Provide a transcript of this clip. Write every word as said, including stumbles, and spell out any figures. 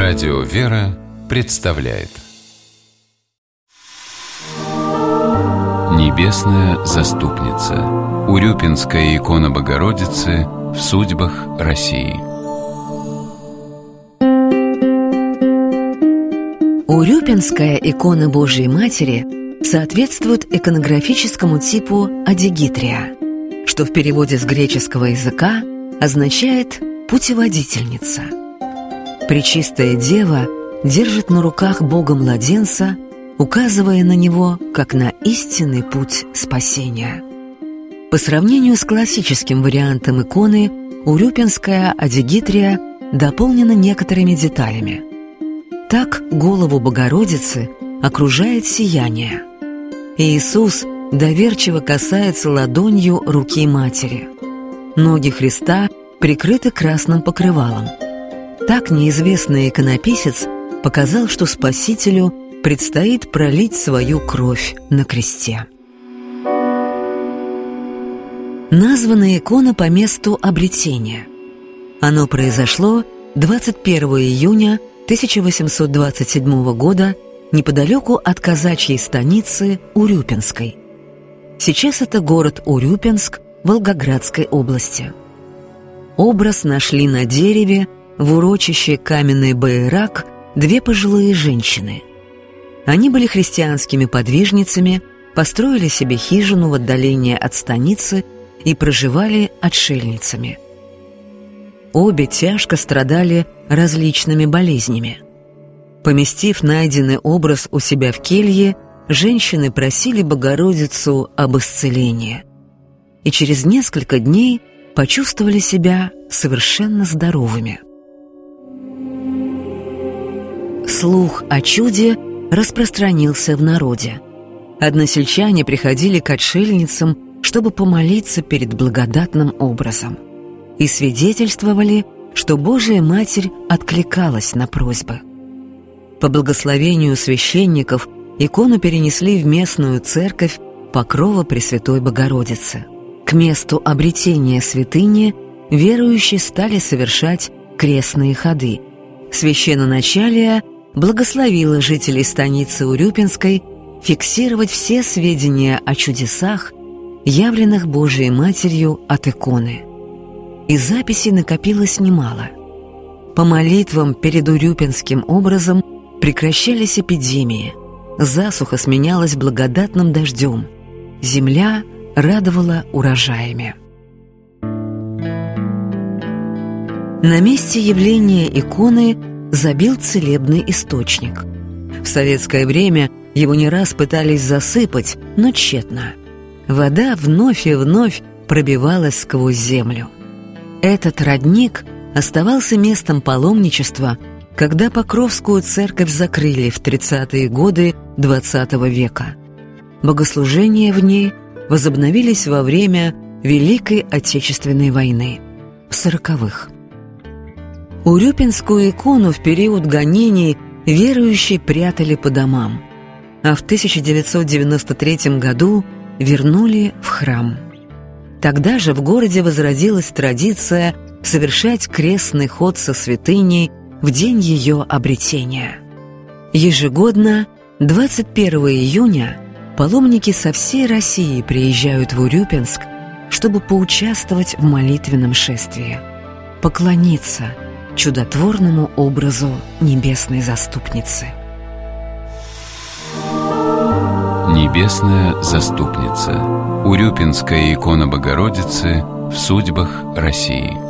Радио «Вера» представляет Небесная заступница. Урюпинская икона Богородицы в судьбах России. Урюпинская икона Божией Матери соответствует иконографическому типу адигитрия, что в переводе с греческого языка означает «путеводительница». Пречистая Дева держит на руках Бога-младенца, указывая на него как на истинный путь спасения. По сравнению с классическим вариантом иконы, урюпинская адигитрия дополнена некоторыми деталями. Так голову Богородицы окружает сияние. Иисус доверчиво касается ладонью руки Матери. Ноги Христа прикрыты красным покрывалом. Так неизвестный иконописец показал, что Спасителю предстоит пролить свою кровь на кресте. Названа икона по месту обретения. Оно произошло двадцать первого июня тысяча восемьсот двадцать седьмого года неподалеку от казачьей станицы Урюпинской. Сейчас это город Урюпинск Волгоградской области. Образ нашли на дереве в урочище Каменный Байрак две пожилые женщины. Они были христианскими подвижницами, построили себе хижину в отдалении от станицы и проживали отшельницами. Обе тяжко страдали различными болезнями. Поместив найденный образ у себя в келье, женщины просили Богородицу об исцелении. И через несколько дней почувствовали себя совершенно здоровыми. Слух о чуде распространился в народе. Односельчане приходили к отшельницам, чтобы помолиться перед благодатным образом, и свидетельствовали, что Божия Матерь откликалась на просьбы. По благословению священников икону перенесли в местную церковь Покрова Пресвятой Богородицы. К месту обретения святыни верующие стали совершать крестные ходы. Священноначалие благословило жителей станицы Урюпинской фиксировать все сведения о чудесах, явленных Божией Матерью от иконы. И записей накопилось немало. По молитвам перед урюпинским образом прекращались эпидемии, засуха сменялась благодатным дождем, земля радовала урожаями. На месте явления иконы забил целебный источник. В советское время его не раз пытались засыпать, но тщетно. Вода вновь и вновь пробивалась сквозь землю. Этот родник оставался местом паломничества, когда Покровскую церковь закрыли в тридцатые годы двадцатого века. Богослужения в ней возобновились во время Великой Отечественной войны, в сороковых. Урюпинскую икону в период гонений верующие прятали по домам, а в тысяча девятьсот девяносто третьем году вернули в храм. Тогда же в городе возродилась традиция совершать крестный ход со святыней в день ее обретения. Ежегодно, двадцать первого июня, паломники со всей России приезжают в Урюпинск, чтобы поучаствовать в молитвенном шествии, поклониться чудотворному образу Небесной Заступницы. Небесная заступница. Урюпинская икона Богородицы в судьбах России.